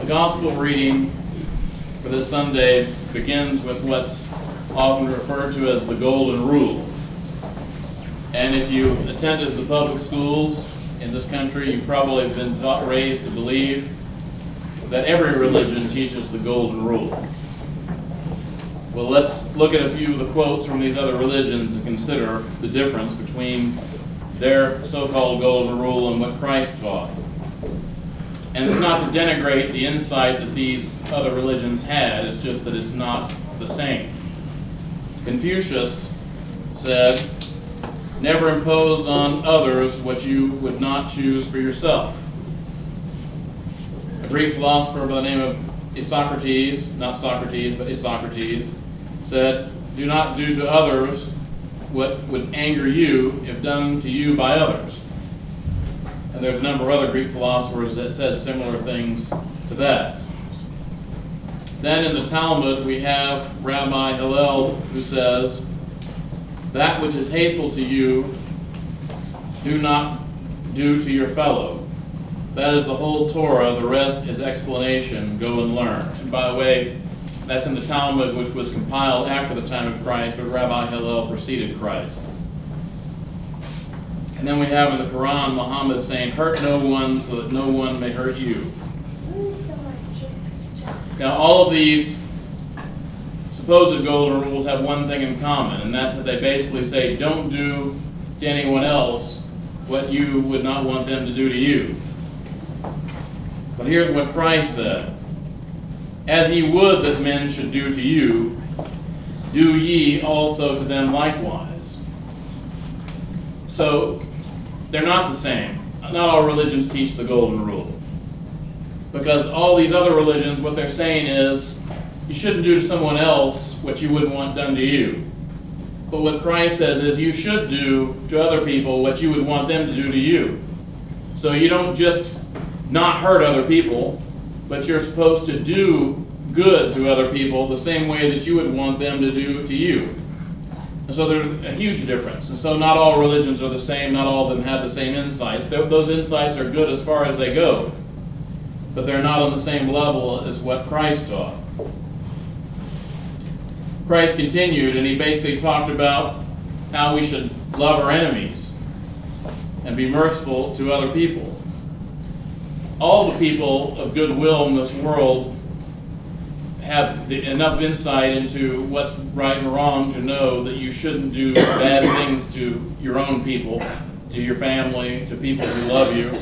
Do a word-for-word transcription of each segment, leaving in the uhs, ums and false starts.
The gospel reading for this Sunday begins with what's often referred to as the Golden Rule. And if you attended the public schools in this country, you've probably been taught, raised to believe that every religion teaches the Golden Rule. Well, let's look at a few of the quotes from these other religions and consider the difference between their so-called Golden Rule and what Christ taught. And it's not to denigrate the insight that these other religions had, it's just that it's not the same. Confucius said, "Never impose on others what you would not choose for yourself." A Greek philosopher by the name of Isocrates, not Socrates, but Isocrates, said, "Do not do to others what would anger you if done to you by others." And there's a number of other Greek philosophers that said similar things to that. Then in the Talmud we have Rabbi Hillel, who says, "That which is hateful to you, do not do to your fellow. That is the whole Torah, the rest is explanation, go and learn." And by the way, that's in the Talmud, which was compiled after the time of Christ, but Rabbi Hillel preceded Christ. And then we have in the Quran Muhammad saying, "Hurt no one so that no one may hurt you." Now all of these supposed golden rules have one thing in common, and that's that they basically say, don't do to anyone else what you would not want them to do to you. But here's what Christ said: "As ye would that men should do to you, do ye also to them likewise." So they're not the same. Not all religions teach the Golden Rule. Because all these other religions, what they're saying is, you shouldn't do to someone else what you wouldn't want done to you. But what Christ says is, you should do to other people what you would want them to do to you. So you don't just not hurt other people, but you're supposed to do good to other people the same way that you would want them to do to you. And so there's a huge difference. And so not all religions are the same, not all of them have the same insights. Those insights are good as far as they go, but they're not on the same level as what Christ taught. Christ continued, and he basically talked about how we should love our enemies and be merciful to other people. All the people of goodwill in this world have the, enough insight into what's right and wrong to know that you shouldn't do bad things to your own people, to your family, to people who love you.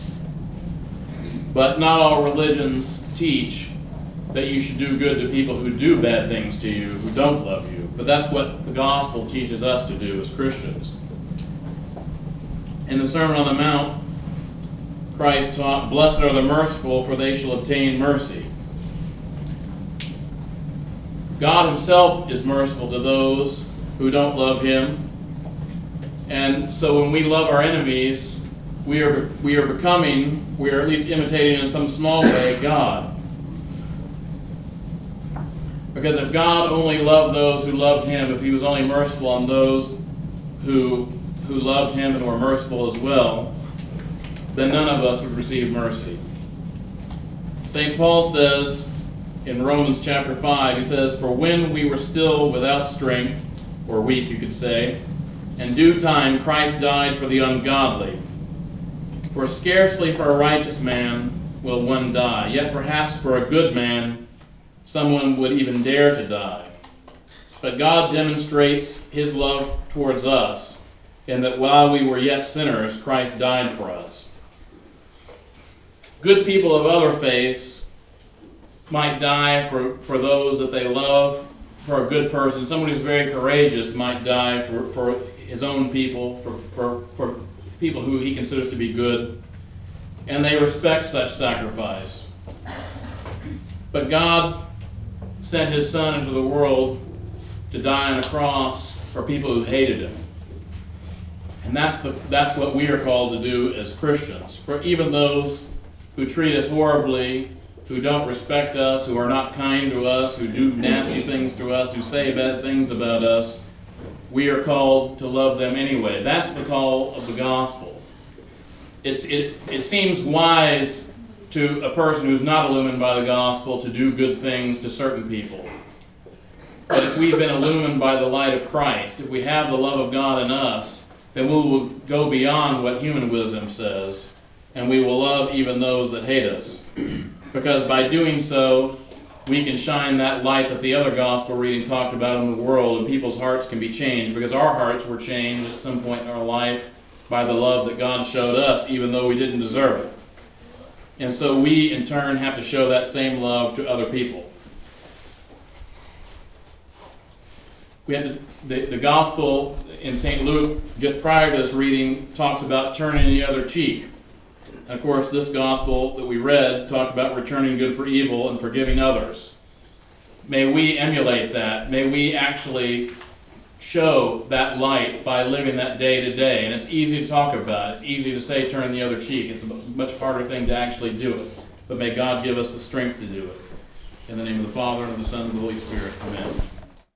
But not all religions teach that you should do good to people who do bad things to you, who don't love you. But that's what the gospel teaches us to do as Christians. In the Sermon on the Mount, Christ taught, "Blessed are the merciful, for they shall obtain mercy." God himself is merciful to those who don't love him. And so when we love our enemies, we are we are becoming, we are at least imitating in some small way God. Because if God only loved those who loved him, if he was only merciful on those who who loved him and were merciful as well, then none of us would receive mercy. Saint Paul says in Romans chapter five, he says, "For when we were still without strength," or weak you could say, "in due time Christ died for the ungodly. For scarcely for a righteous man will one die, yet perhaps for a good man someone would even dare to die. But God demonstrates his love towards us, in that while we were yet sinners, Christ died for us." Good people of other faiths might die for, for those that they love, for a good person. Someone who's very courageous might die for, for his own people, for, for, for people who he considers to be good, and they respect such sacrifice. But God sent his Son into the world to die on a cross for people who hated him. And that's the that's what we are called to do as Christians. For even those who treat us horribly, who don't respect us, who are not kind to us, who do nasty things to us, who say bad things about us, we are called to love them anyway. That's the call of the gospel. It's, it, it seems wise to a person who's not illumined by the gospel to do good things to certain people. But if we've been illumined by the light of Christ, if we have the love of God in us, then we will go beyond what human wisdom says, and we will love even those that hate us. Because by doing so, we can shine that light that the other gospel reading talked about in the world, and people's hearts can be changed, because our hearts were changed at some point in our life by the love that God showed us, even though we didn't deserve it. And so we, in turn, have to show that same love to other people. We have to, the, the gospel in Saint Luke, just prior to this reading, talks about turning the other cheek. And of course, this gospel that we read talked about returning good for evil and forgiving others. May we emulate that. May we actually show that light by living that day to day. And it's easy to talk about. It's easy to say turn the other cheek. It's a much harder thing to actually do it. But may God give us the strength to do it. In the name of the Father, and of the Son, and of the Holy Spirit. Amen.